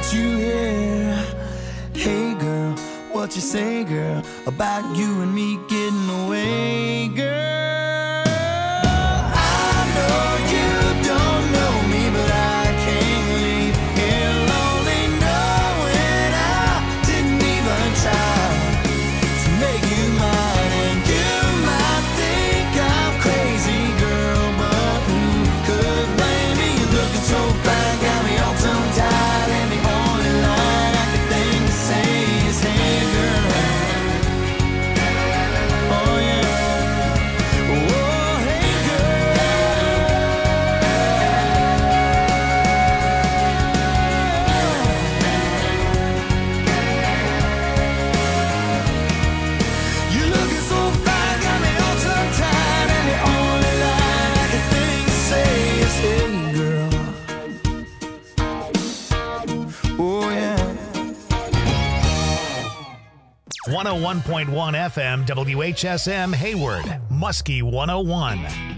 got you here. Hey girl, what you say, girl, about you and me getting away, girl? I know you don't know me, but I can't leave here lonely, knowing I didn't even try to make you mine. And you might think I'm crazy, girl, but who could blame me? You're looking so fine, got me all tongue-tied, and the only line I can think to say is, hey girl. Oh yeah. Oh, hey girl. You're looking so fine, got me all tongue-tied, and the only line I can think to say is, hey girl. Oh yeah. 101.1 FM WHSM Hayward, Muskie 101.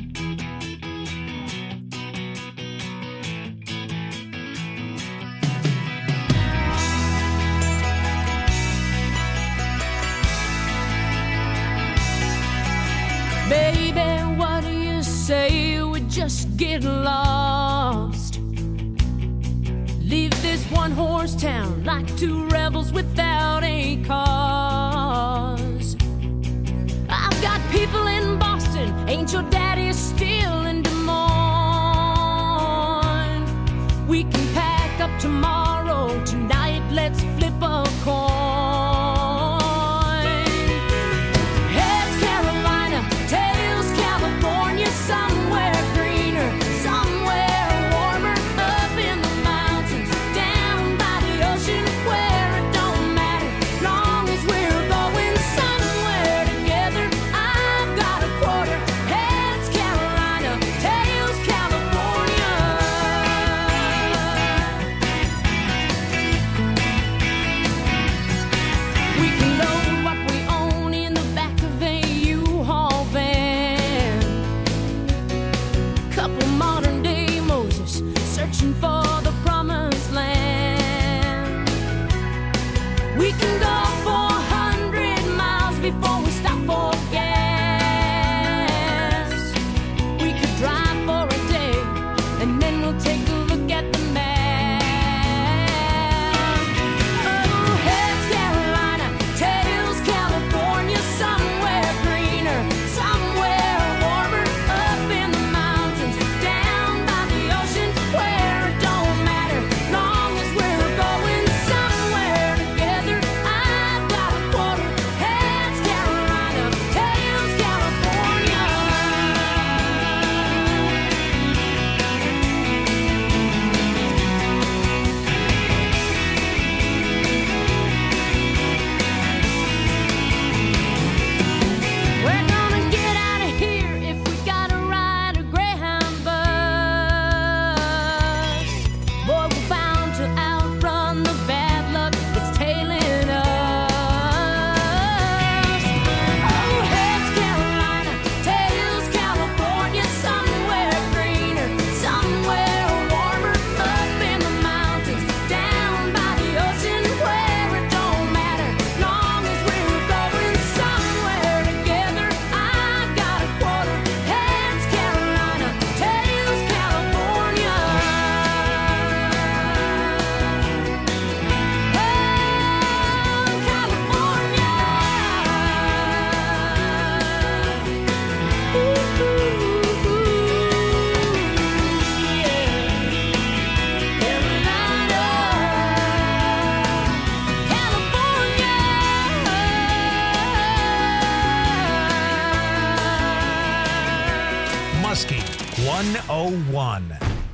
Baby, what do you say we just get lost? Leave this one-horse town like two rebels without a cause. I've got people in Boston, ain't your daddy still in Des Moines? We can pack up tomorrow, tonight let's flip a coin. Heads Carolina, tails California, somewhere greener, somewhere warmer, up in the mountains, down by the ocean, where it don't matter, long as we're going somewhere together. I've got a quarter. Heads Carolina, tails California. We can load what we own in the back of a U-Haul van. Couple modern day Moses searching for the promised land. We can go 400 miles before we stop for gas. We could drive for a day and then we'll take a look at the map. Oh, heads Carolina, tails California, somewhere greener, somewhere warmer, up in the mountains, down by the ocean, where it don't matter, long as we're going somewhere together. I've got a quarter. Heads Carolina, tails California. We're gonna get out of here if we gotta ride a Greyhound bus. Boy, we're bound to outrun the bad luck that's tailing us. Oh, heads Carolina, tails California, somewhere greener, somewhere warmer, up in the mountains, down by the ocean, where it don't matter, long as we're going somewhere together. I've got a quarter. Heads Carolina, tails California. Oh, California. Ooh, yeah. Carolina, California. Muskie 101.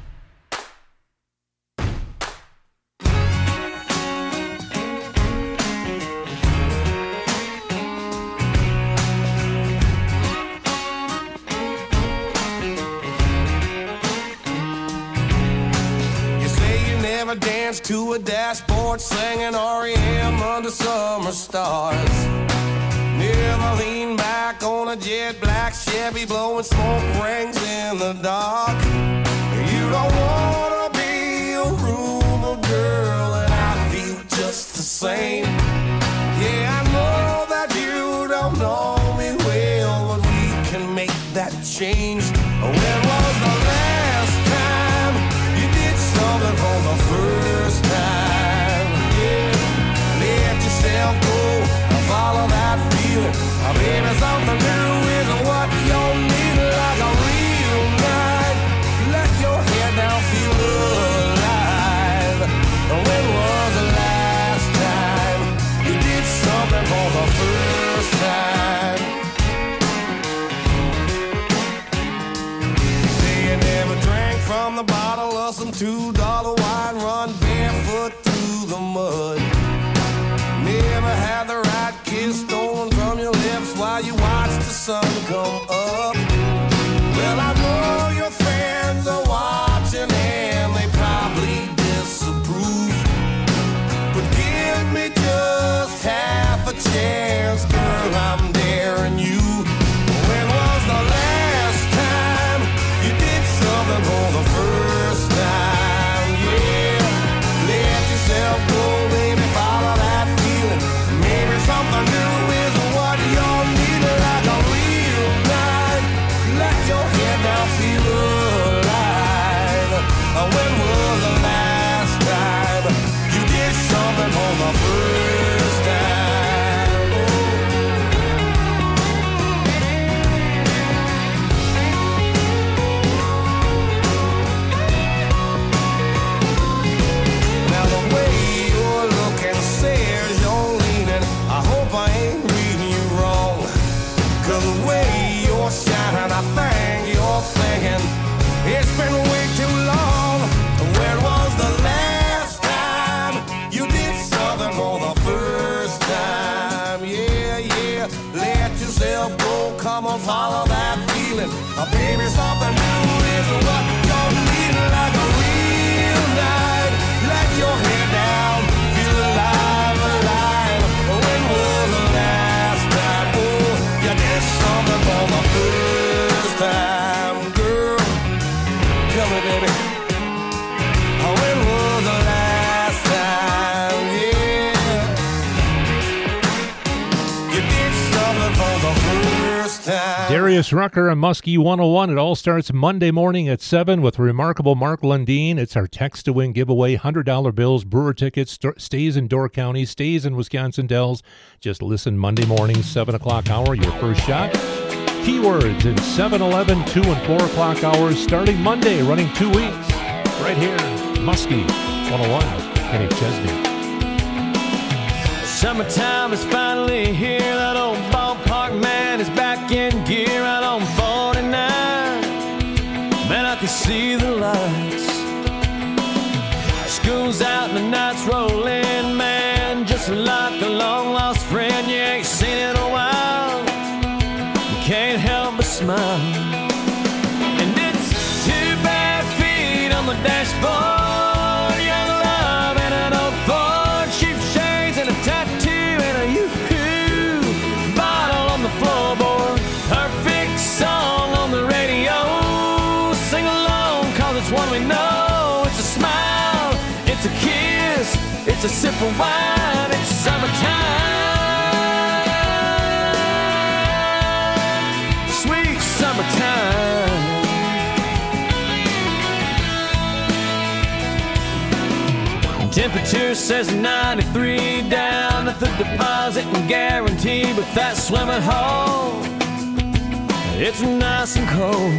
You say you never danced to a dashboard singing REM under summer stars. Never lean back on a jet black Chevy blowing smoke rings in the dark. You don't wanna be a rumor girl, and I same. Yeah, I know that you don't know me well, but we can make that change. When was the last time you did something for the first time? Yeah, let yourself go and follow that feeling. Baby, something new is what you need, like a real night. Let your head down, feel alive. When was the last time you did something for the first time? Say you never drank from the bottle of some $2 wine, run barefoot through the mud. Never had the right kiss stolen from your lips while you watch the sun come up. Well, I know your friends are watching and they probably disapprove, but give me just half a chance, girl, I'm daring you. When was the last time you did something for the first time? Yeah, let yourself go, baby, follow that feeling. Maybe something new is what you'll need, like a real night. Let your head down, feel alive. When was the last time you did something for the first time? Now the way you're looking says you're leaning. I hope I ain't reading you wrong, 'cause the way you're shining, I think you're thinking it's been way too long. When was the last time you did something for the first time? Yeah, yeah, let yourself go, come on, follow that feeling. Baby, something new is what you're needing, like a real night. Let your head down, feel alive, alive. When was the last time, oh, you did something for the first time, girl? Tell me, baby, when was the last time, yeah, you did something for the first time? Darius Rucker and Muskie 101. It all starts Monday morning at 7 with remarkable Mark Lundeen. It's our text to win giveaway. $100 bills, Brewer tickets, stays in Door County, stays in Wisconsin Dells. Just listen Monday morning, 7 o'clock hour, your first shot. Keywords in 7, 11, 2, and 4 o'clock hours starting Monday, running 2 weeks. Right here, Muskie 101, Kenny Chesney. Summertime is finally here. That old ballpark man is back in gear out on 49. Man, I can see the lights. School's out and the nights roll in, man. Just like a long lost friend you ain't seen in a while. You can't help but smile. And it's 2 bad feet on the dashboard, young love and an old Ford, cheap shades and a tattoo and a yoo-hoo bottle on the floorboard. Perfect song on the radio. Sing along, 'cause it's one we know. It's a smile, it's a kiss, it's a sip of wine. It's summertime, sweet summertime. Temperature says 93 down at the deposit and guarantee, but that swimming hole, it's nice and cold.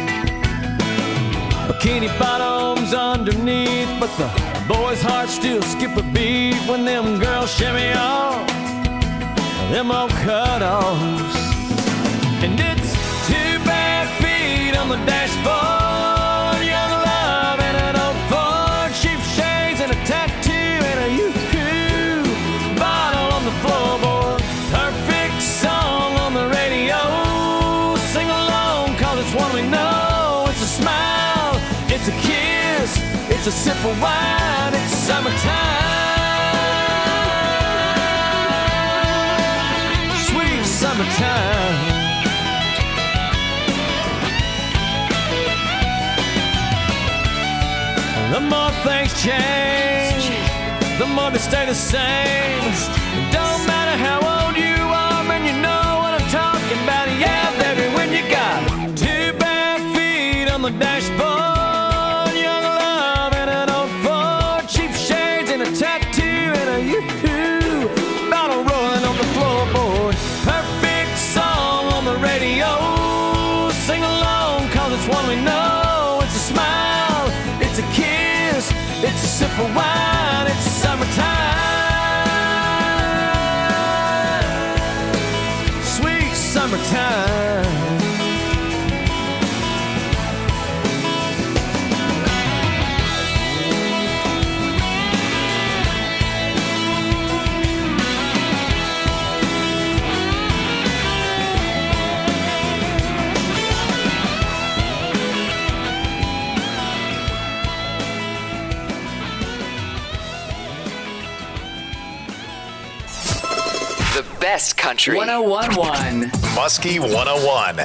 Bikini bottoms underneath, but the boys' hearts still skip a beat when them girls shimmy off them old cut-offs. And it's 2 bad feet on the dashboard, young love and an old Ford, cheap shades and a tattoo and a yoo-hoo bottle on the floorboard. Perfect song on the radio. Sing along, 'cause it's one we know. It's a smile, it's a kiss, it's a sip of wine. It's summertime, sweet summertime. The more things change, the more they stay the same. It don't matter how old you are, man, you know what I'm talking about. Yeah, baby, when you got two bare feet on the dashboard, young love and an old Ford, cheap shades and a tattoo and a yoo-hoo, bottle rolling on the floorboard. Perfect song on the radio, sing along 'cause it's one we know. It's a smile, it's a kiss, it's a sip of wine, it's summertime, sweet summertime. The best country. 1011. Muskie 101.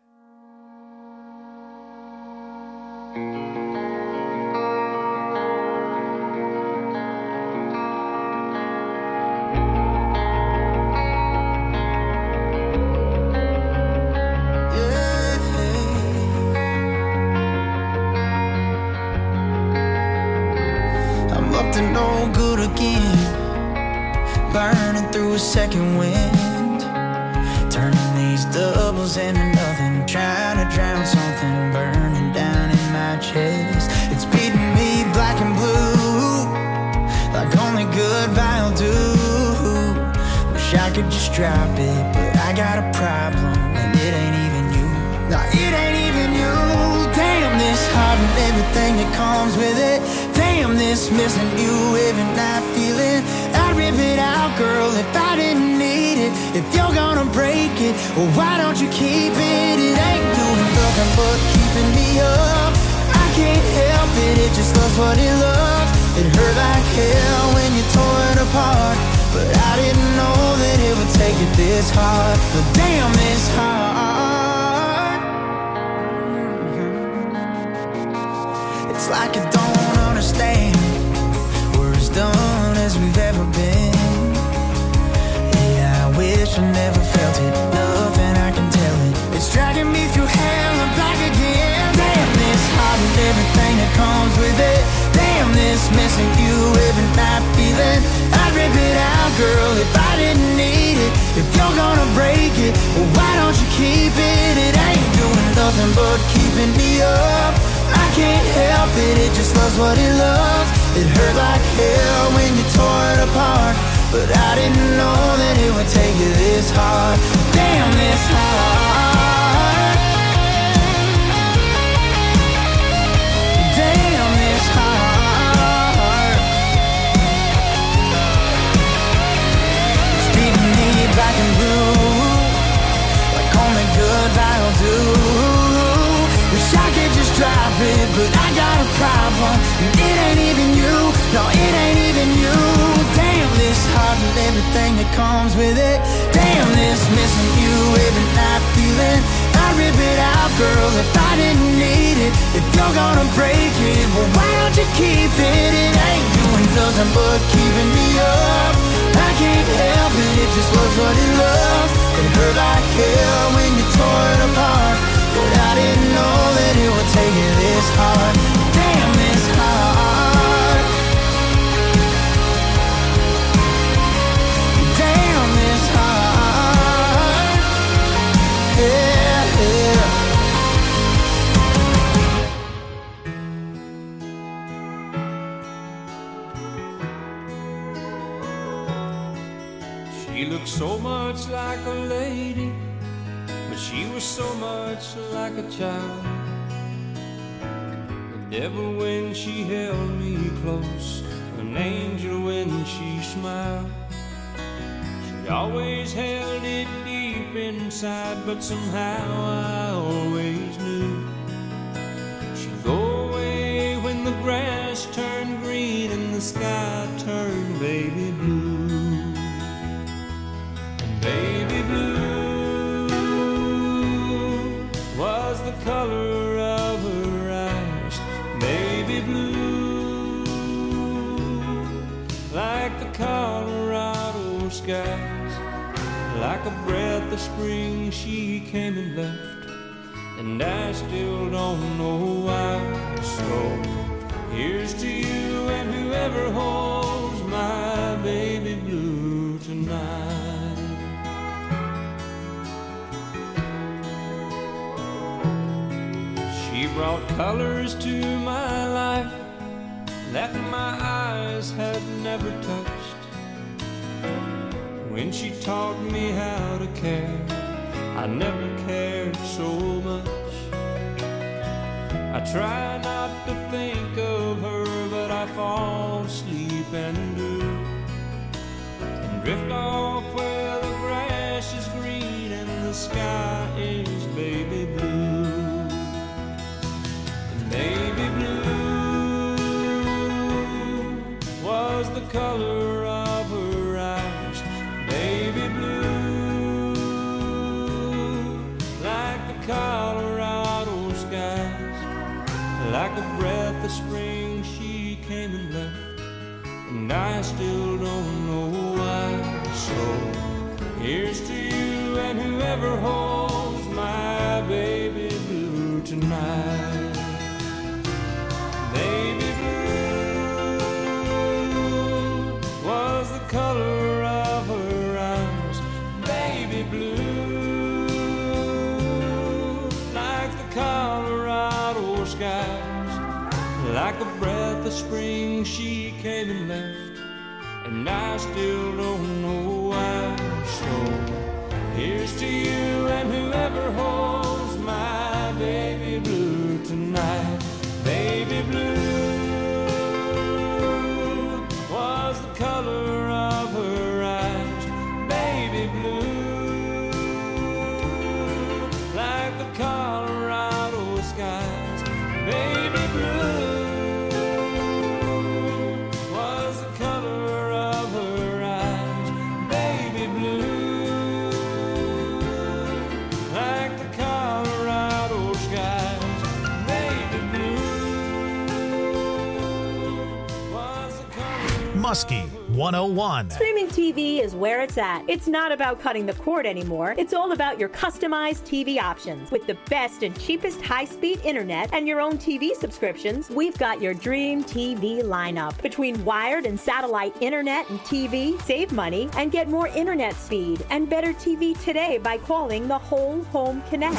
I'm up to no good again, burning through a second wind, turning these doubles into nothing, trying to drown something burning down in my chest. It's beating me black and blue, like only good vinyl do. Wish I could just drop it, but I got a problem, and it ain't even you. No, it ain't even you. Damn, this heart and everything that comes with it. Damn, this missing you every night feeling. I'd rip it out, girl, if I didn't need it. If you're gonna break it, well, why don't you keep it? It ain't doing nothing but keeping me up. I can't help it, it just loves what it loves. It hurt like hell when you tore it apart, but I didn't know that it would take it this hard. But damn, it's hard. It's like I don't understand. We're as done as we've ever been. Yeah, I wish I never felt it. Nothing I can tell it. It's dragging me through hell and back again. Damn, this heart and everything that comes with it. Damn, this missing you every night feeling. I'd rip it out, girl, if I didn't need it. If you're gonna break it, well, why don't you keep it? It ain't doing nothing but keeping me up. I can't help it, it just loves what it loves. It hurt like hell when you tore it apart, but I didn't know that it would take you this hard. Damn, this hard. Damn, this hard. It's beating me black and blue, like only good vinyl do. Wish I could just drop it, but I got a problem, and it ain't even you. No, it ain't even you. Damn, this heart and everything that comes with it. Damn, this missing you every night feeling. I'd rip it out, girl, if I didn't need it. If you're gonna break it, well, why don't you keep it? It ain't doing nothing but keeping me up. I can't help it, it just loves what it loves. It hurt like hell when you tore it apart, but I didn't know that it would take it this hard. Damn, this hard. Damn, this hard. Yeah, yeah. She looked so much like a lady, but she was so much like a child. The devil when she held me close, an angel when she smiled. She always held it deep inside, but somehow I always knew she'd go away when the grass turned green and the sky turned baby blue. And baby blue was the color of her eyes, baby blue, like like the Colorado skies. Like a breath of spring she came and left, and I still don't know why. So here's to you and whoever holds my baby blue tonight. She brought colors to my life that my eyes had never touched. When she taught me how to care, I never cared so much. I try not to think of her, but I fall asleep and do, and drift off where the grass is green and the sky is baby blue. And baby blue was the color of her eyes. Baby blue, like the Colorado skies. Like a breath of spring she came and left, and I still don't know why. So here's to you and whoever holds my baby blue tonight. Baby blue was the color of her eyes. Baby blue, like the Colorado skies. Like a breath of spring she came and left, and I still don't know why. So here's to you and whoever holds my baby blue tonight. Baby blue was the color of her eyes. Baby blue, like the Colorado skies. Baby blue was the color of her eyes. Baby blue, like the Colorado skies. Baby blue was the color. Muskie 101. Streaming TV is where it's at. It's not about cutting the cord anymore. It's all about your customized TV options. With the best and cheapest high-speed internet and your own TV subscriptions, we've got your dream TV lineup. Between wired and satellite internet and TV, save money and get more internet speed and better TV today by calling the Whole Home Connect.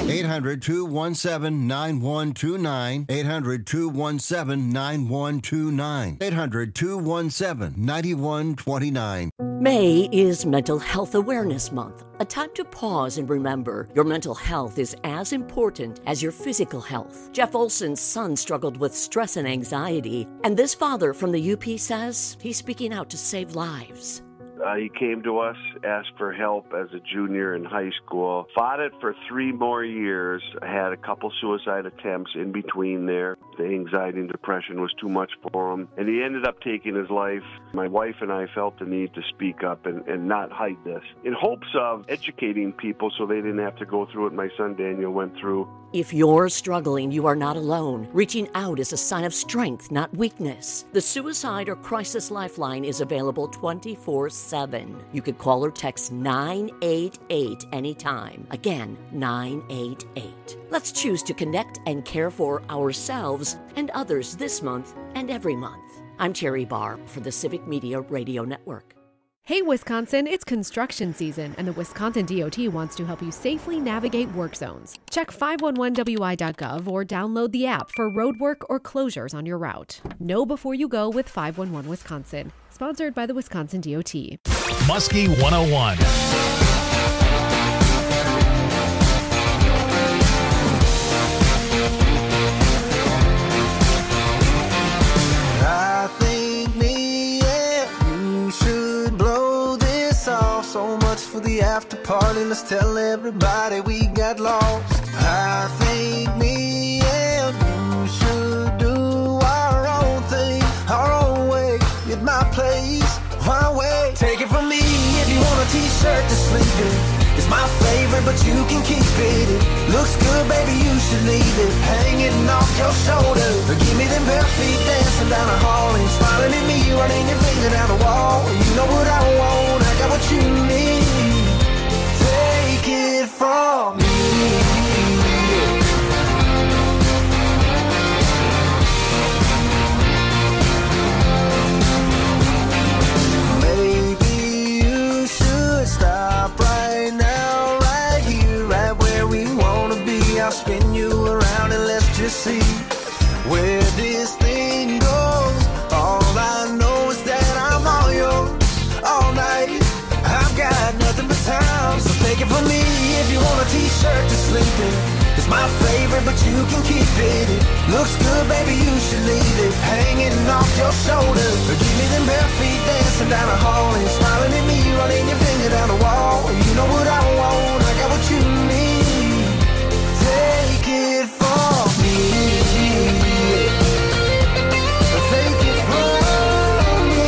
800-217-9129. 800-217-9129. 800-217-9129. May is Mental Health Awareness Month, a time to pause and remember your mental health is as important as your physical health. Jeff Olson's son struggled with stress and anxiety, and this father from the UP says he's speaking out to save lives. He came to us, asked for help as a junior in high school, fought it for 3 more years, had a couple suicide attempts in between there. The anxiety and depression was too much for him, and he ended up taking his life. My wife and I felt the need to speak up and not hide this, in hopes of educating people so they didn't have to go through what my son Daniel went through. If you're struggling, you are not alone. Reaching out is a sign of strength, not weakness. The Suicide or Crisis Lifeline is available 24/7. You could call or text 988 anytime. Again, 988. Let's choose to connect and care for ourselves and others this month and every month. I'm Terry Barr for the Civic Media Radio Network. Hey Wisconsin, it's construction season, and the Wisconsin DOT wants to help you safely navigate work zones. Check 511wi.gov or download the app for roadwork or closures on your route. Know before you go with 511 Wisconsin. Sponsored by the Wisconsin DOT. Muskie 101. I think me and you should blow this off. So much for the after party, let's tell everybody we got lost. I think me and you should do our own thing, our own way, at my place, my way. Take it from me if you want a t-shirt to sleep in. It's my favorite, but you can keep it. It looks good, baby, you should leave it hanging off your shoulder. Or give me them bare feet dancing down the hall and smiling at me, running your finger down the wall. You see where this thing goes. All I know is that I'm all yours all night. I've got nothing but time, so take it from me. If you want a t-shirt to sleep in, it's my favorite, but you can keep it. It looks good, baby, you should leave it hanging off your shoulder. Or give me them bare feet dancing down the hall and smiling at me, running your finger down the wall. You know what I want, I got what you need. Take it from me. Take it from me.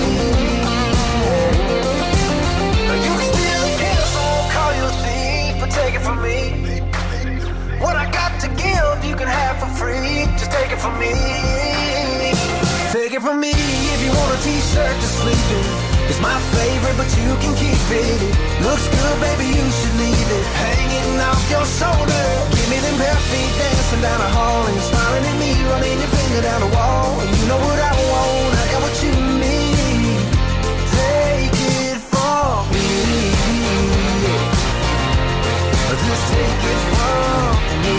You can still get us, I won't call you a thief, but take it from me. What I got to give, you can have for free. Just take it from me. Take it from me. If you want a t-shirt to sleep in, it's my favorite, but you can keep it. It looks good, baby, you should leave it hanging off your shoulder. Give me them bare feet dancing down the hall and smiling at me, running your finger down the wall. You know what I want, I got what you need. Take it from me. Just take it from me.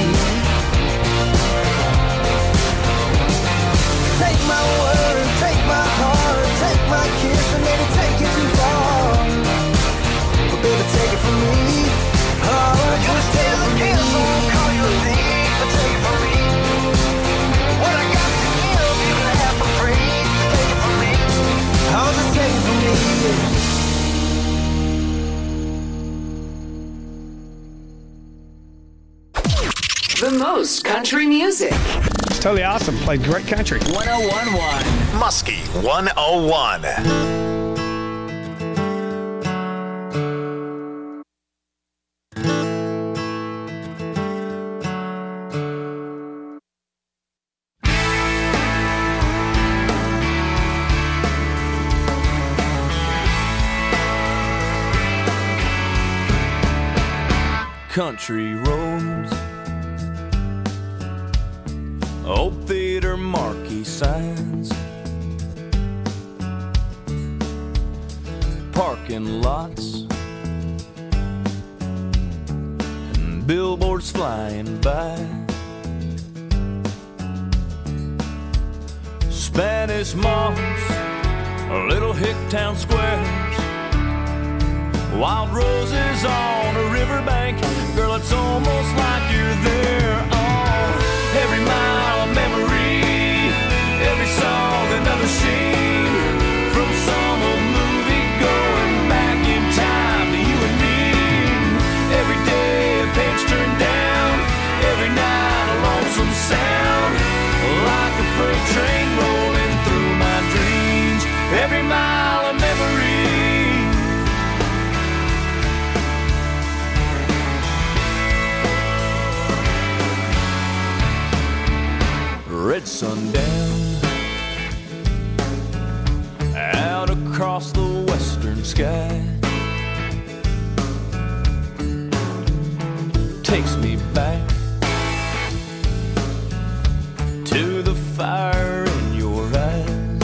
Take my word, take my heart, take my kiss, and maybe take it too far. But baby, take it from me. Oh, just take it from me. I won't call you a thief, but take it from me. What I got to give, you can have for free. Just take it from me. Oh, just take it from me. The most country music. It's totally awesome. Played great country. 101.1 Muskie 101. Country roads, old theater marquee signs, parking lots, and billboards flying by. Spanish moss, little hick town squares, wild roses on a riverbank. Girl, it's almost like you're there. Oh, every mile a memory, every song another scene, from some old movie going back in time to you and me. Every day a page turned down, every night a lonesome sound, like a freight train rolling through my dreams. Every mile a memory. Red sundown out across the western sky takes me back to the fire in your eyes.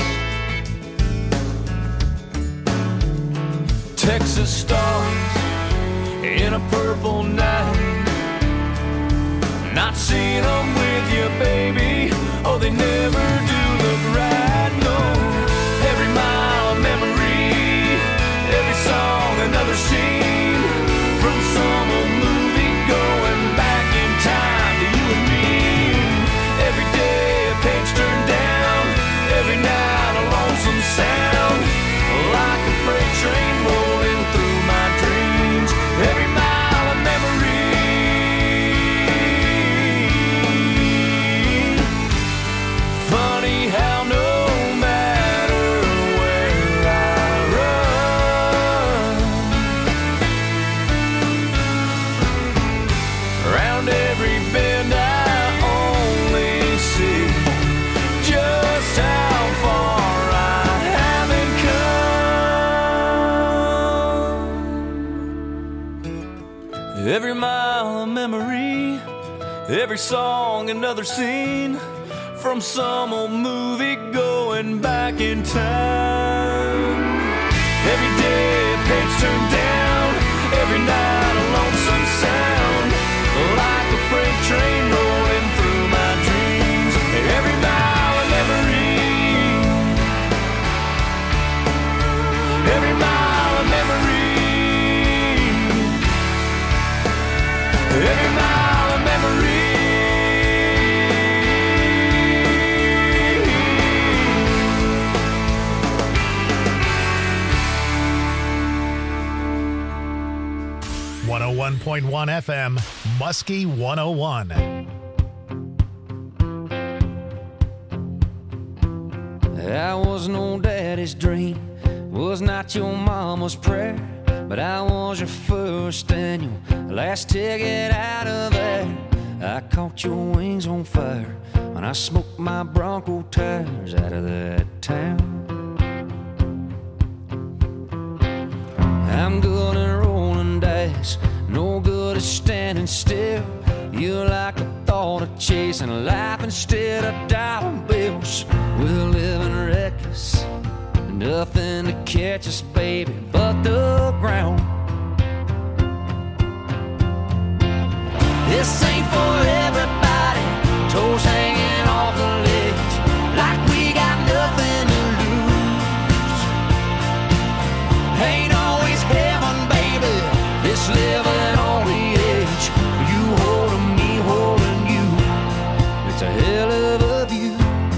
Texas stars in a purple night, not seeing them with you, baby. Oh, they never do look right, no. Every mile a memory, every song another scene, from some old movie going back in time to you and me. Every day a page turned down, every night a lonesome sound, like a freight train rolling through my dreams. Every mile a memory. Funny how no matter where I run, around every bend I only see just how far I haven't come. Every mile a memory, every song another scene, from some old movie going back in time. Every day a page turned down, every night a lonesome sound, like a freight train rolling through my dreams. 101.1 FM, Muskie 101. I was no daddy's dream, was not your mama's prayer, but I was your first and your last ticket out of there. I caught your wings on fire when I smoked my Bronco tires out of that town. I'm good at rolling dice, no good at standing still. You like the thought of chasing life instead of dollar bills. We're living reckless, nothing to catch us, baby, but the ground. This ain't for everybody, toes hanging off the ledge, like we got nothing to lose. Ain't always heaven, baby, this living on the edge. You holding me, holding you, it's a hell of a view.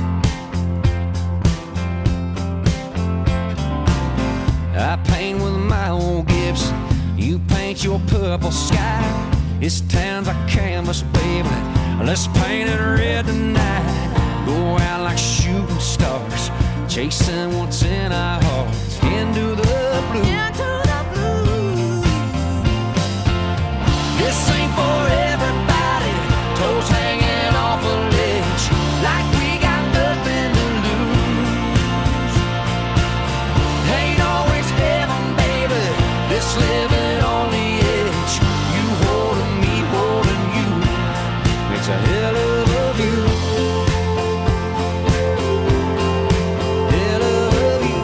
I paint with my old Gibson, you paint your purple sky. This town's a canvas, baby, let's paint it red tonight. Go out like shooting stars, chasing what's in our hearts, into the blue. This ain't for everybody, toes hanging off a ledge, like we got nothing to lose. Ain't always heaven, baby, this living on the edge. You holding me, holding you, it's a hell of a view. Hell of a view.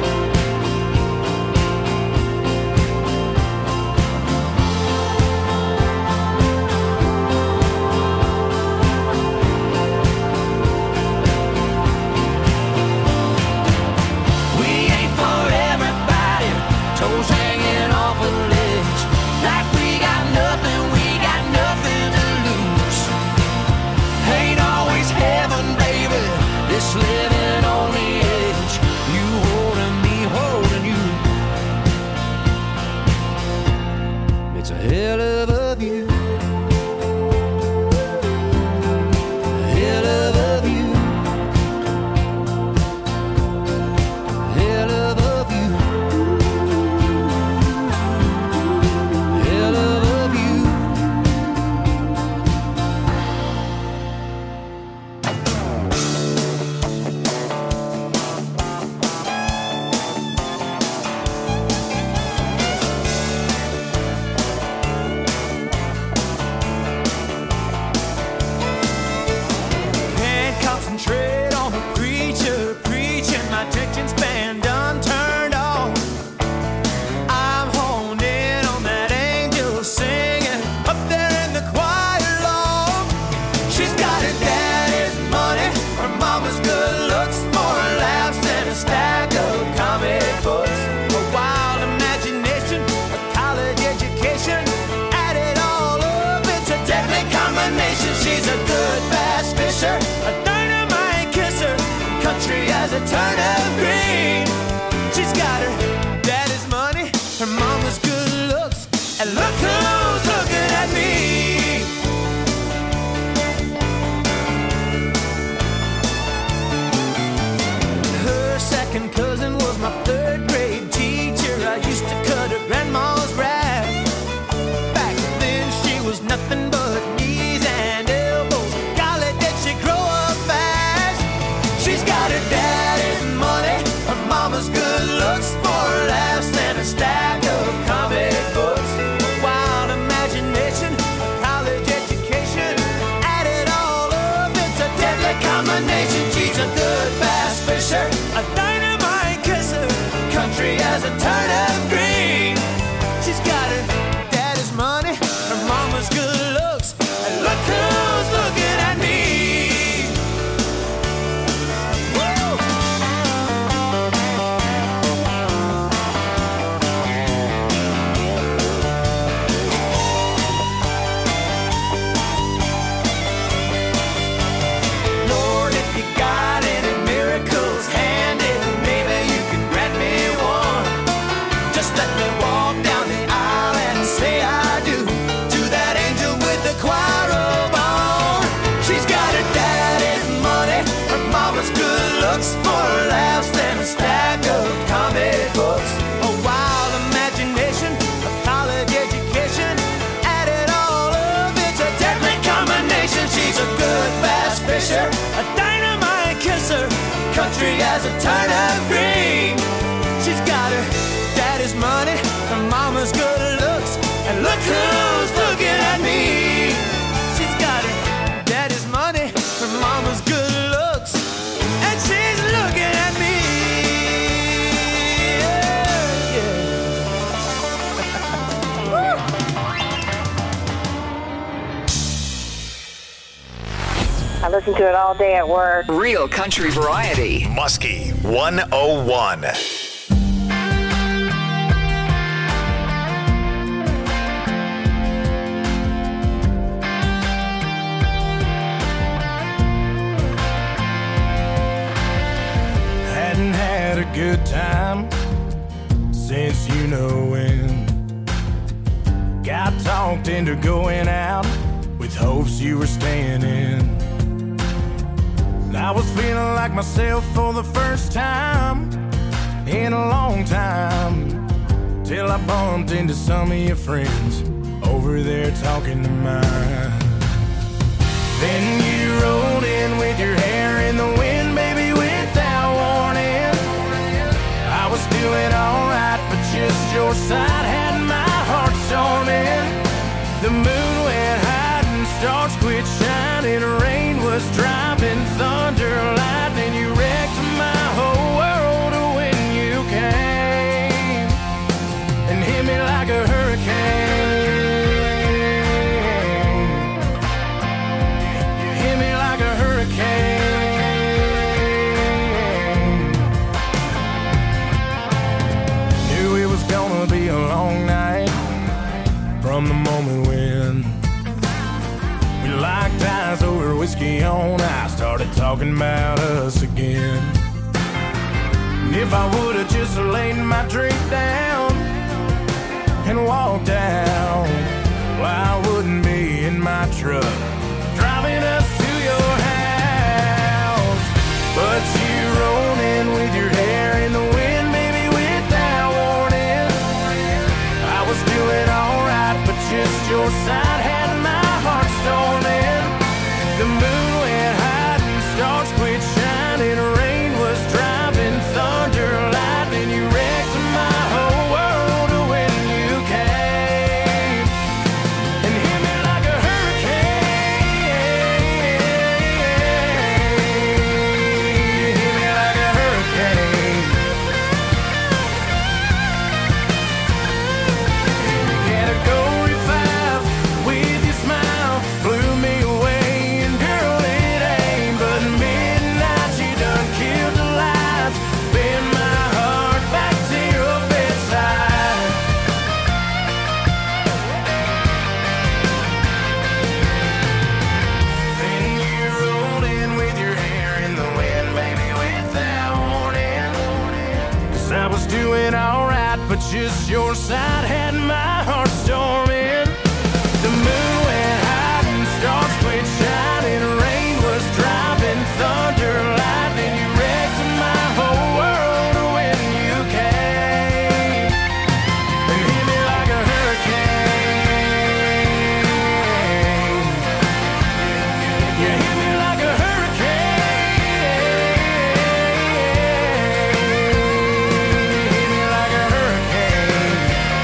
We ain't for everybody, toes hanging off a ledge, like we got nothing to lose. Ain't always heaven, baby, this living on the edge. You holding me, holding you, it's a hell of a view. Hell of a view. Hell of a view. Hell of a view. Can't concentrate on the preacher preaching, my attention span done turned off. I'm honed in on that angel singing up there in the choir loft. She's got her daddy's money, her mama's good looks, more laughs than a stack of comic books. A wild imagination, a college education, add it all up, it's a deadly combination. She's a good bass fisher, a dynamite kisser, country as a turnip green. She's got her daddy's money, her mama's good looks, and look who's looking at me. Her second cousin was my third grade teacher. I used to cut her grandma's grass. Back then she was nothing but knees and elbows. Golly, did she grow up fast? She's got her daddy's money, her mama's good looks, more laughs than a stack of comic books. A wild imagination, a college education, add it all up, it's a deadly combination. She's a good bass fisher, a dynamite kisser, country as a turnip green. She's got her daddy's money, her mama's good looks, and look who's looking at me. Woo! Lord, if you got country as a turnip green. She's got her daddy's money, her mama's good looks, and look who's looking at me. She's got her daddy's money, her mama's good looks, and she's looking at me. I listen to it all day at work. Real country variety. Muskie 101. Hadn't had a good time since you know when. Got talked into going out with hopes you were staying in. I was feeling like myself for the first time in a long time, till I bumped into some of your friends over there talking to mine. Then you rolled in with your hair in the wind, baby, without warning. I was doing alright, but just your side had my heart storming. The moon went high and stars quit shining. Rain was driving, thunder, lightning. You wrecked my whole world when you came and hit me like a hurricane. You hit me like a hurricane. Knew it was gonna be a long night from the moment when we locked eyes over whiskey on ice, started talking about us again. And if I would've just laid my drink down and walked out, well, I wouldn't be in my truck driving us to your house. But you rolled in with your hair in the wind, baby, without warning. I was doing alright, but just your side had my heart storming. The moon went high and stars quit shining. Rain was driving, thunder, lightning. You wrecked my whole world when you came and hit me like a hurricane. You hit me like a hurricane. Category 5 with your smile blew me away. And girl, it ain't but midnight. You done killed the lights, bend my heart back to your bedside. Then you rolled in with your hair in the wind, baby, without warning. 'Cause I was doing alright, but just your side had my heart storming. The moon went high and stars quit shining. Rain was driving, thunder, lightning. You wrecked my whole world when you came and hit me like a hurricane. You hit me like a hurricane. You hit me like a hurricane.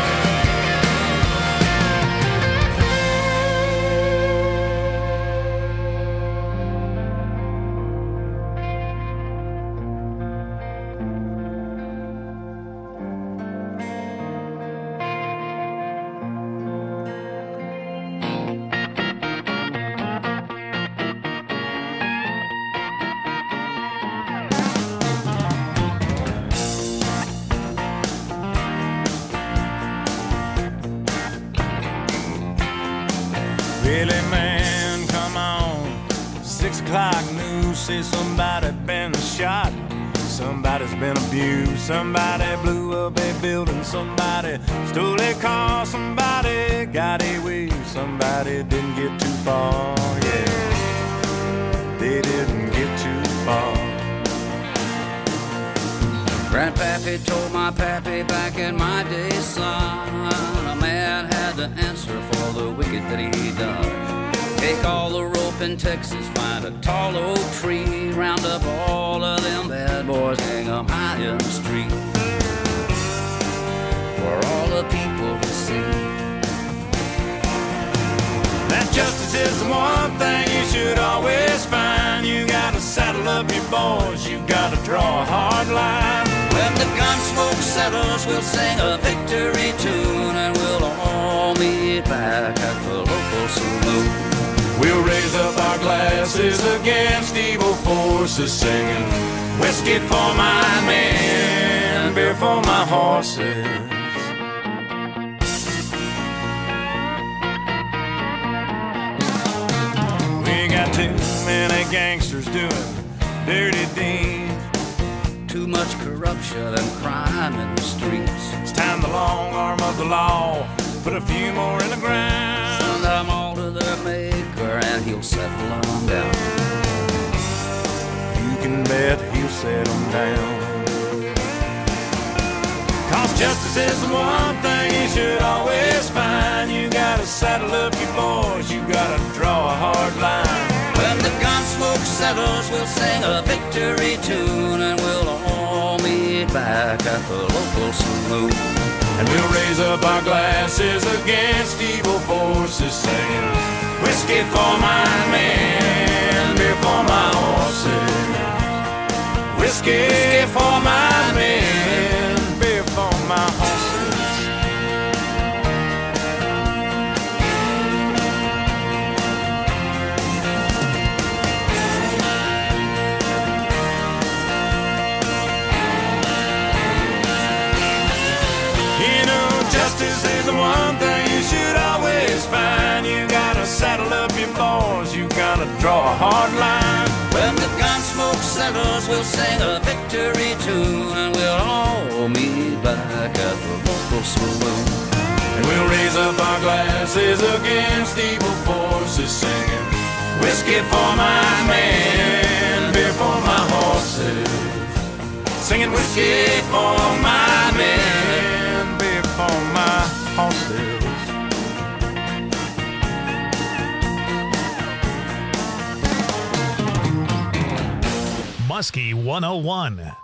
Really, man, come on. 6 o'clock news says somebody been shot. Somebody's been abused. Somebody blew up a building. Somebody stole a car. Somebody got away. Somebody didn't get too far. Yeah, they didn't get too far. Grandpappy told my pappy back in my day, son, a man had to answer for the wicked that he done. Take all the rope in Texas, find a tall oak tree, round up all of them that justice is the one thing you should always find. You gotta saddle up your boys, you gotta draw a hard line. When the gun smoke settles, we'll sing a victory tune, and we'll all meet back at the local saloon. We'll raise up our glasses against evil forces, singing whiskey for my men, beer for my horses. We got too many gangsters doing dirty deeds. Too much corruption and crime in the streets. It's time the long arm of the law put a few more in the ground. Send them all to their maker and he'll settle them down. You can bet he'll settle them down. Cause justice is the one thing you should always find. You gotta saddle up your boys, you gotta draw a hard line. When the gun smoke settles, we'll sing a victory tune, and we'll all meet back at the local saloon. And we'll raise up our glasses against evil forces, singing whiskey for my men, beer for my horses. Whiskey for my men, beer for my horses. Justice is the one thing you should always find. You gotta saddle up your boys, you gotta draw a hard line. When the gun smoke settles, we'll sing a victory tune, and we'll all meet back at the local saloon. And we'll raise up our glasses against evil forces, singing whiskey for my men, beer for my horses. Singing whiskey for my men, beer for my horses. Muskie 101.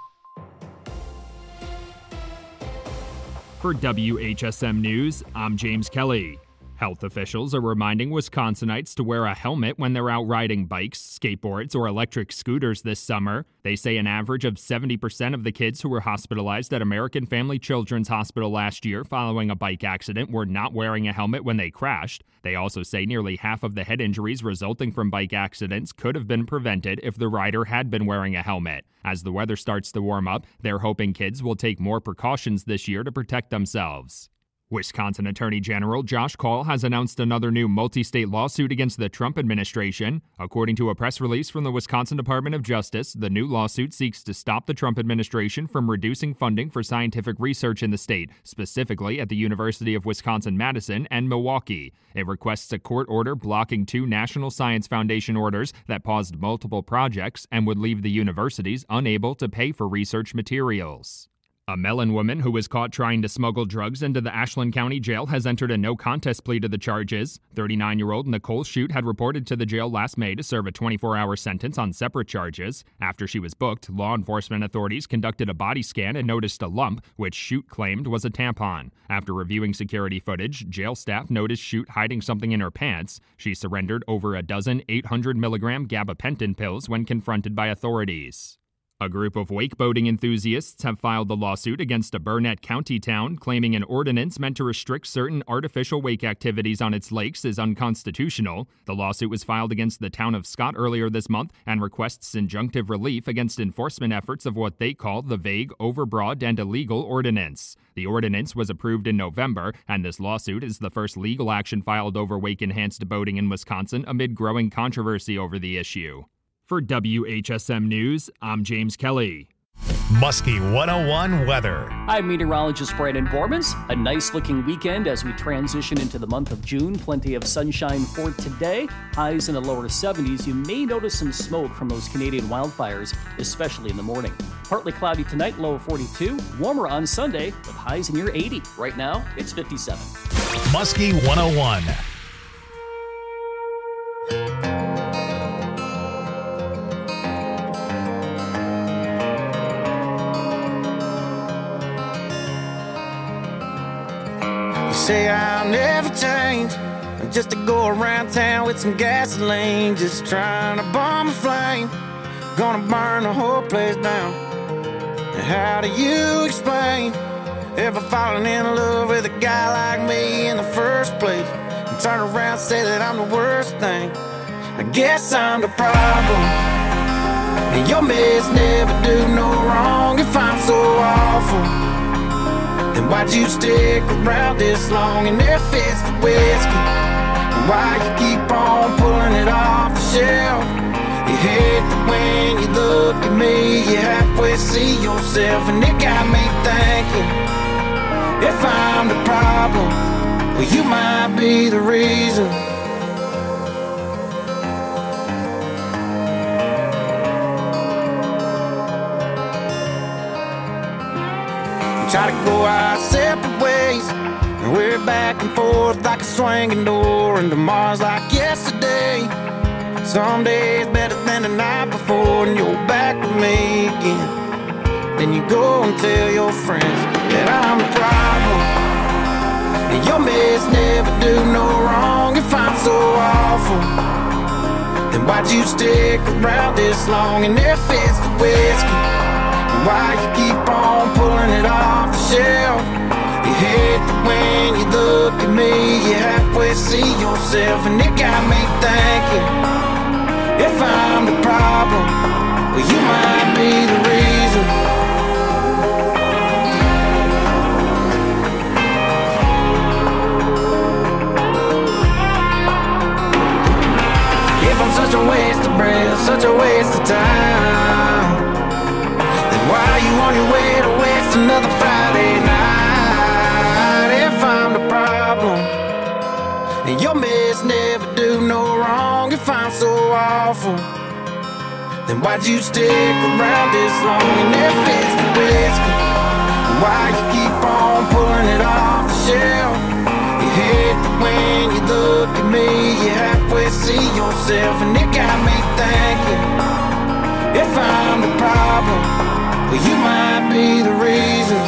For WHSM News, I'm James Kelly. Health officials are reminding Wisconsinites to wear a helmet when they're out riding bikes, skateboards, or electric scooters this summer. They say an average of 70% of the kids who were hospitalized at American Family Children's Hospital last year following a bike accident were not wearing a helmet when they crashed. They also say nearly half of the head injuries resulting from bike accidents could have been prevented if the rider had been wearing a helmet. As the weather starts to warm up, they're hoping kids will take more precautions this year to protect themselves. Wisconsin Attorney General Josh Kaul has announced another new multi-state lawsuit against the Trump administration. According to a press release from the Wisconsin Department of Justice, the new lawsuit seeks to stop the Trump administration from reducing funding for scientific research in the state, specifically at the University of Wisconsin-Madison and Milwaukee. It requests a court order blocking 2 National Science Foundation orders that paused multiple projects and would leave the universities unable to pay for research materials. A Mellon woman who was caught trying to smuggle drugs into the Ashland County Jail has entered a no-contest plea to the charges. 39-year-old Nicole Shute had reported to the jail last May to serve a 24-hour sentence on separate charges. After she was booked, law enforcement authorities conducted a body scan and noticed a lump, which Shute claimed was a tampon. After reviewing security footage, jail staff noticed Shute hiding something in her pants. She surrendered over a dozen 800-milligram gabapentin pills when confronted by authorities. A group of wakeboarding enthusiasts have filed a lawsuit against a Burnett County town, claiming an ordinance meant to restrict certain artificial wake activities on its lakes is unconstitutional. The lawsuit was filed against the town of Scott earlier this month and requests injunctive relief against enforcement efforts of what they call the vague, overbroad, and illegal ordinance. The ordinance was approved in November, and this lawsuit is the first legal action filed over wake-enhanced boating in Wisconsin amid growing controversy over the issue. For WHSM News, I'm James Kelly. Muskie 101 weather. I'm meteorologist Brandon Bormans. A nice looking weekend as we transition into the month of June. Plenty of sunshine for today. Highs in the lower 70s. You may notice some smoke from those Canadian wildfires, especially in the morning. Partly cloudy tonight, low of 42. Warmer on Sunday with highs near 80. Right now, it's 57. Muskie 101. Say I'll never change, just to go around town with some gasoline, just trying to bomb a flame. Gonna burn the whole place down. And how do you explain ever falling in love with a guy like me in the first place, and turn around and say that I'm the worst thing? I guess I'm the problem, and your mess never do no wrong. If I'm so awful, then why'd you stick around this long and there fits the whiskey? And why you keep on pulling it off the shelf? You hate that when you look at me, you halfway see yourself, and it got me thinking, if I'm the problem, well, you might be the reason. We try to go our separate ways, and we're back and forth like a swinging door, and tomorrow's like yesterday. Some days better than the night before, and you're back with me again. Then you go and tell your friends that I'm the problem, and your mess never do no wrong. If I'm so awful, then why'd you stick around this long and there fits the whiskey? And why you keep on pulling it off the shelf? You hate that when you look at me, you halfway see yourself, and it got me thinking, if I'm the problem, well, you might be the reason. If I'm such a waste of breath, such a waste of time, then why are you on your way to waste another Friday night? If I'm the problem, and your mess never do no wrong. If I'm so awful, then why'd you stick around this long and there fits the whiskey? And why you keep on pulling it off the shelf? You hate that when you look at me, you halfway see yourself, and it got me thinking, if I'm the problem, well, you might be the reason.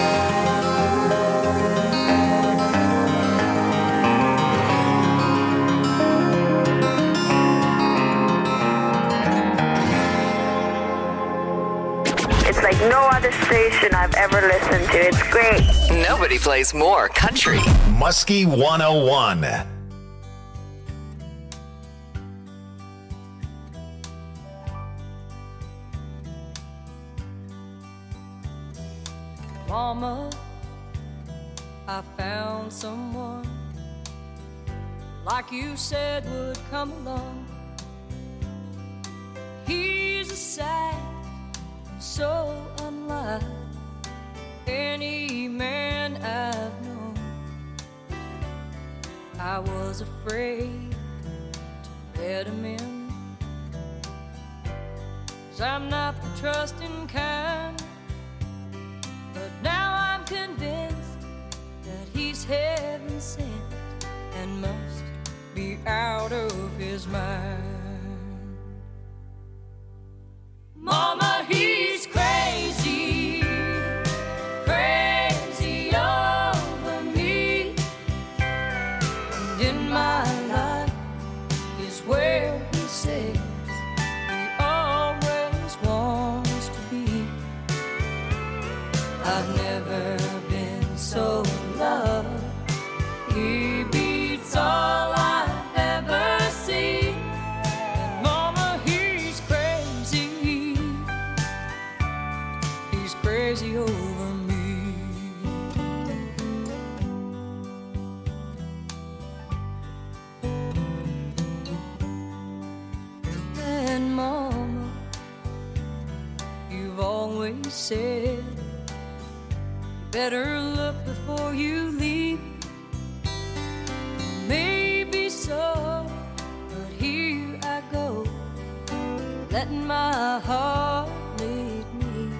It's like no other station I've ever listened to. It's great. Nobody plays more country. Muskie 101. Mama, I found someone like you said would come along. He's a sight so unlike any man I've known. I was afraid to let him in, 'cause I'm not the trusting kind. But now I'm convinced that he's heaven sent and must be out of his mind. Mama, he's crazy, crazy over me. And in my life is where he says he always wants to be. I've never been so loved. He beats all I've ever seen. And mama, he's crazy. He's crazy over me. And mama, you've always said better look before you leave. Maybe so, but here I go, letting my heart lead me.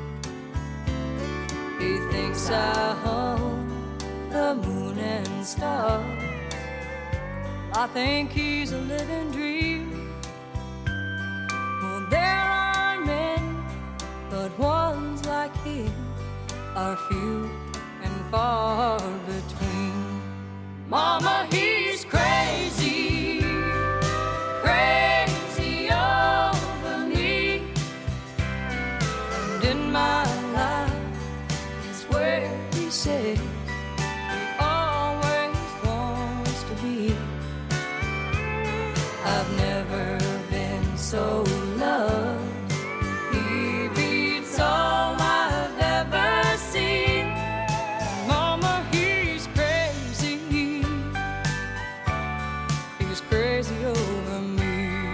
He thinks I hung the moon and stars. I think he's a living dream. Well, there are many, but ones like him are few and far between. Mama, he's crazy. And in my life is where he said he always wants to be. I've never been so loved. He beats all I've ever seen. Mama, he's crazy. He's crazy over me.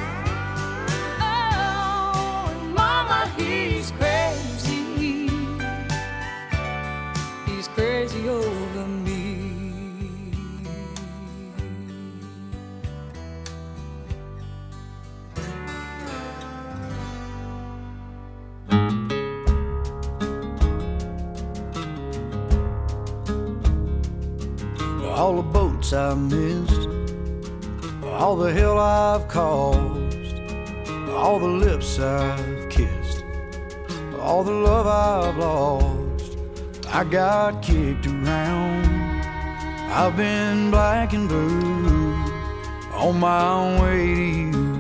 Oh, Mama, he's crazy. He's crazy over me. All the boats I've missed, all the hell I've caused, all the lips I've kissed, all the love I've lost. I got kicked around, I've been black and blue, on my way to you.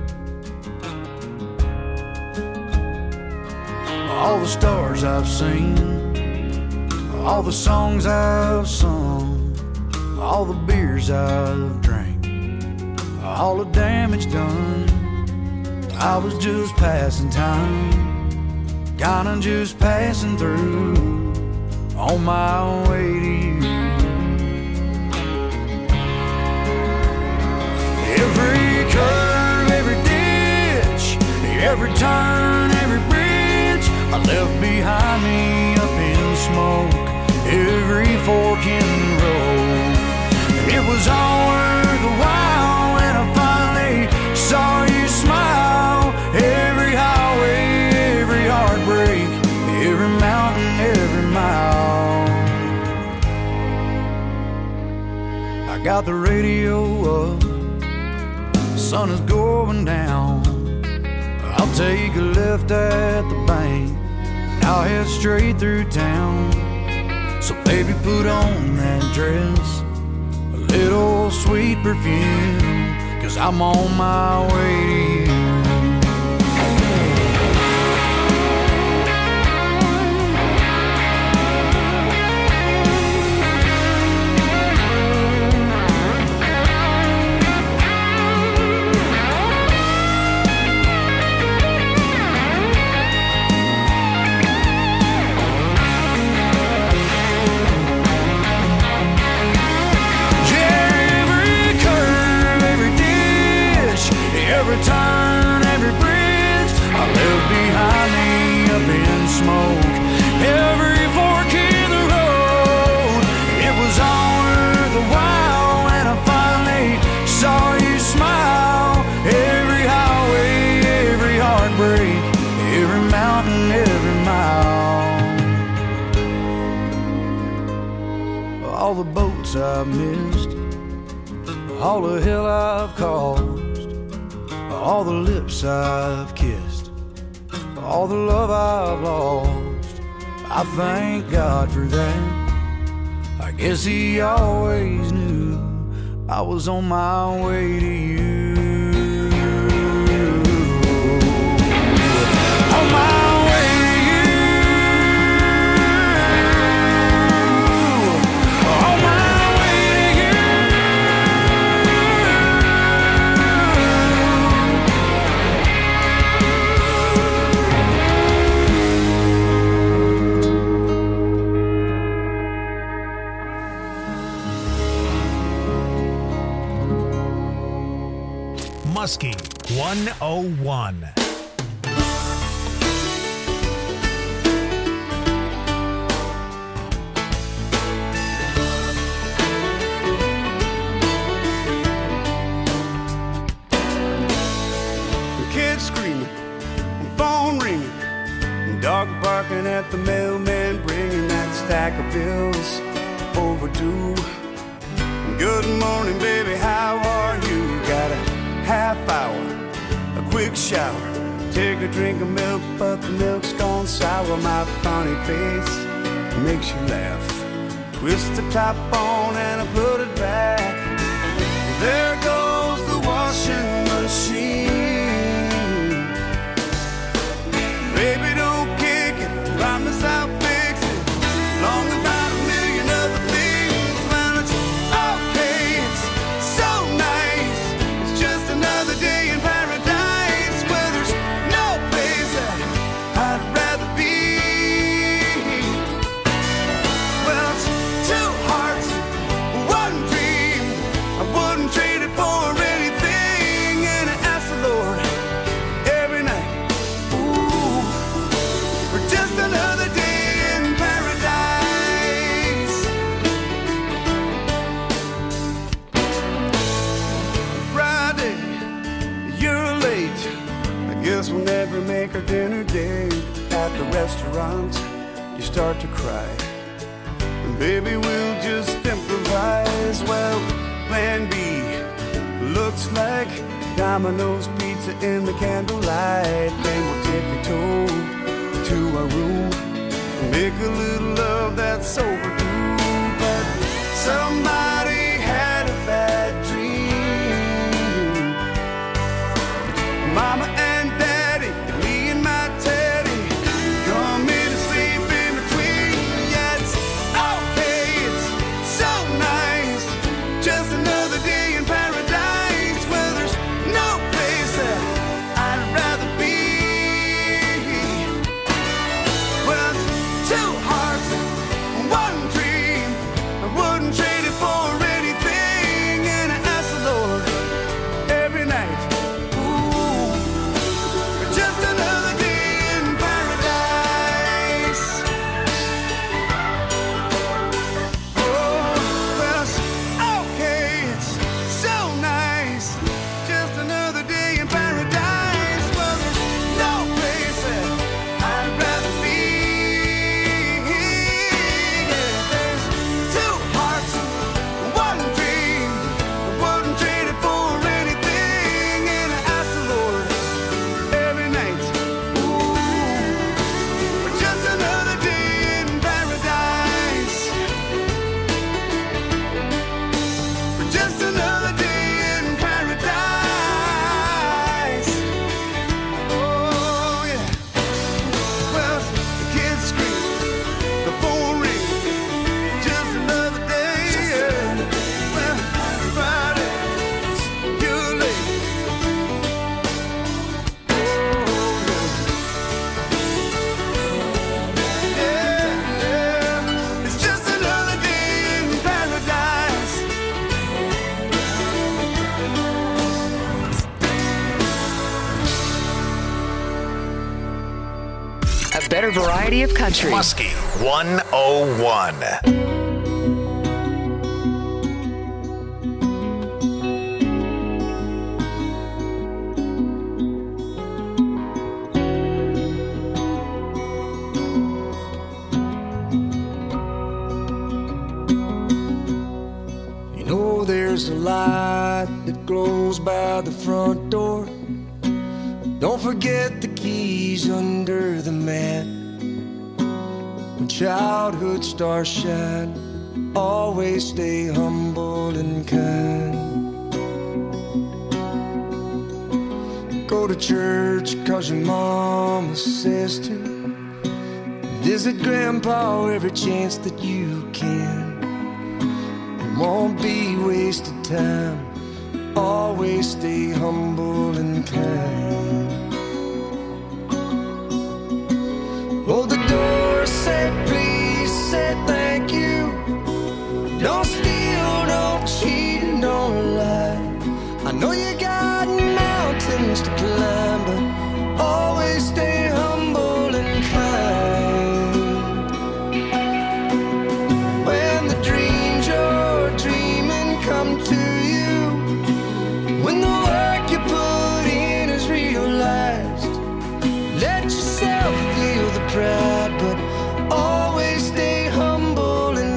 All the stars I've seen, all the songs I've sung, all the beers I've drank, all the damage done. I was just passing time, kinda just passing through, on my way to you. Every curve, every ditch, every turn, every bridge I left behind me up in smoke, every fork in the road. It was all worth a while when I finally saw you smile. Every highway, every heartbreak, every mountain, every mile. I got the radio up, the sun is going down. I'll take a left at the bank, and I'll head straight through town. So baby, put on that dress, little sweet perfume, 'cause I'm on my way to you. Every turn, every bridge I left behind me up in smoke, every fork in the road. It was all worth a while when I finally saw you smile. Every highway, every heartbreak, every mountain, every mile. All the boats I've missed, all the hell I've caused, all the lips I've kissed, all the love I've lost. I thank God for that. I guess he always knew I was on my way to you. On my way to you. On my way to you. Muskie 101. Kids screaming, phone ringing, dog barking at the mailman, bringing that stack of bills overdue. Good morning, baby, how are you? Got a half hour, a quick shower, take a drink of milk, but the milk's gone sour. My funny face makes you laugh. Twist the top on and I put it back. There goes the washing machine. Baby, don't just another day in paradise. Friday, you're late. I guess we'll never make our dinner date. At the restaurant, you start to cry. And baby, we'll just improvise. Well, plan B looks like Domino's pizza in the candlelight. Then we'll tippy-toe to our room and make a little love that's overdue. But somebody had a bad dream. Mama and Daddy, and me and my Teddy, come in and sleep in between. Yeah, it's okay, it's so nice, just another day in paradise, where there's no place that I'd rather be. Well, it's two hearts, one dream, I wouldn't trade it for anything. And I ask the Lord every night, ooh, for just another day in paradise. Oh, well, it's okay, it's so nice, just another day in paradise. Well, there's no place that I'd rather be. Yeah, there's two hearts, one dream, I wouldn't trade it for anything. And I ask the Lord every night, ooh, for just another day in paradise. For just another day in paradise. Oh, yeah. Well, the kids scream, the phone rings, just another day. Yeah. Well, Friday, you're late. Oh, yeah. It's just another day in paradise. A better variety of country. Muskie 101. You know there's a light that glows by the front door. Don't forget the keys under the mat. When childhood stars shine, always stay humble and kind. Go to church 'cause your mama says to. Visit grandpa every chance that you can. It won't be wasted time. Always stay humble and kind. Hold the door, say please, say thank you. Don't steal, don't cheat, and don't lie. I know you got mountains to climb, but always stay humble and kind. When the dreams you're dreaming come to you, when the work you put in is realized, let yourself feel the pride, but always stay humble and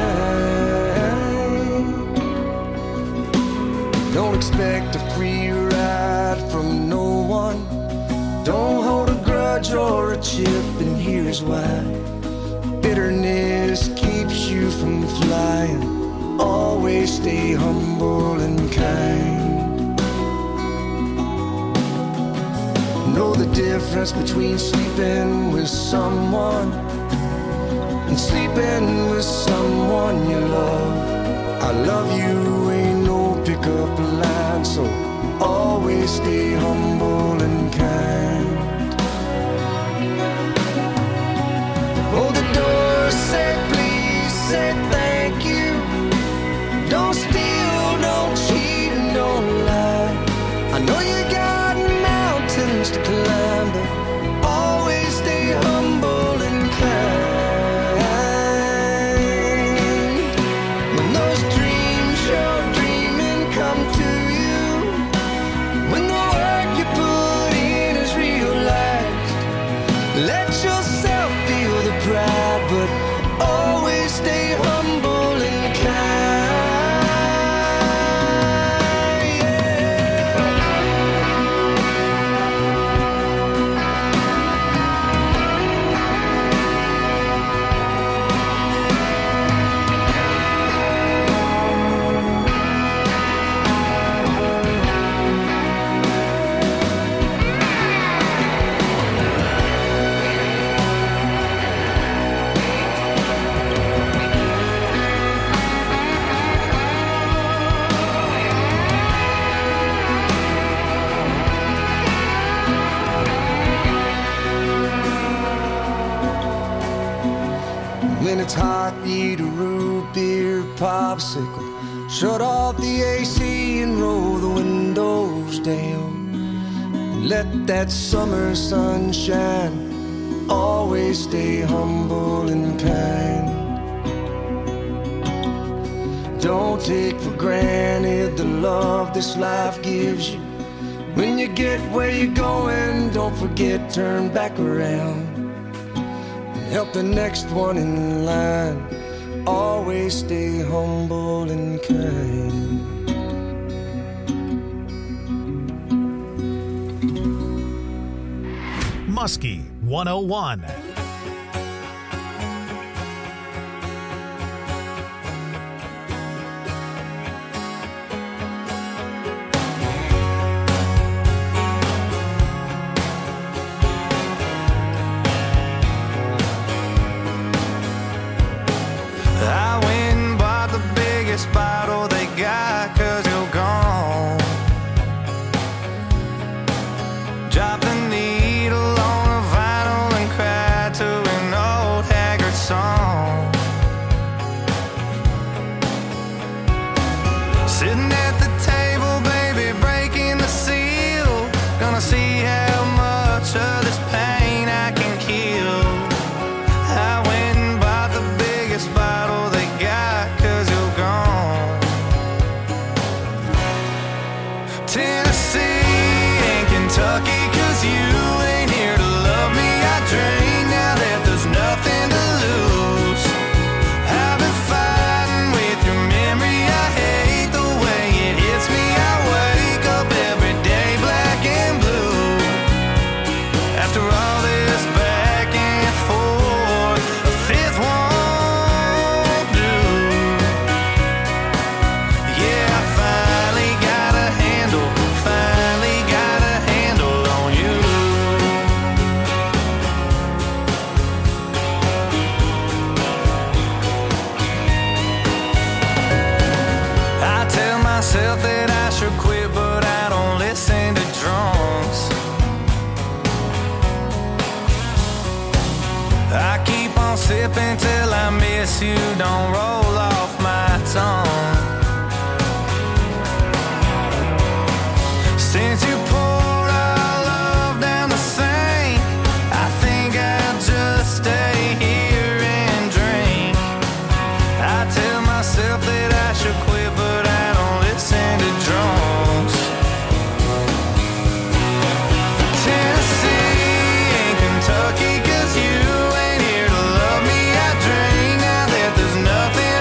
kind. Don't expect a free ride from no one. Don't hold a grudge or a chip, and here's why. Bitterness keeps you from flying. Always stay humble and kind. Know the difference between sleeping with someone and sleeping with someone you love. I love you ain't no pickup line, so always stay humble and kind. Hold the door, say please, say thank you. Don't steal, don't cheat, and don't lie. I know you got mountains to climb, but always stay humble Let yourself feel the pride, but always stay humble and kind. When it's hot, eat a root beer popsicle. Shut off the AC and roll the windows down. Let that summer sun shine. Always stay humble and kind. Don't take for granted the love this life gives you. When you get where you're going, don't forget, turn back around. Help the next one in line. Always stay humble and kind. Muskie 101. I went and bought the biggest bottle they got, 'cause you're gone. Drop the needle on a vinyl and cry to an old haggard song. Sitting at the table, baby, breaking the seal. Gonna see how much of this pain I can kill. I went and bought the biggest bottle they got, 'cause you're gone. Tennessee and Kentucky, 'cause you ain't here to love me. I drink now that there's nothing to lose. I've been fighting with your memory. I hate the way it hits me. I wake up every day black and blue. After all this back and forth, a fifth won't do. Yeah, I finally got a handle on you. I tell myself that I should quit, but I don't listen to drunks. I keep on sipping till I miss you, don't roll off my tongue.